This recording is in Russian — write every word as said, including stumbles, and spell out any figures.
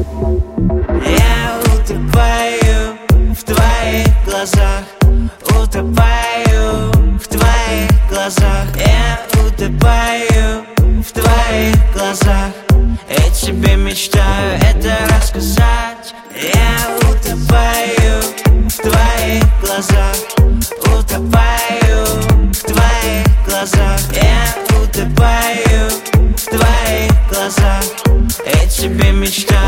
Я утопаю в твоих глазах, утопаю в твоих глазах. Я утопаю в твоих глазах. Я тебе мечтаю это рассказать. Я утопаю в твоих глазах, утопаю в твоих глазах. Я утопаю в твоих глазах. Я тебе мечтаю.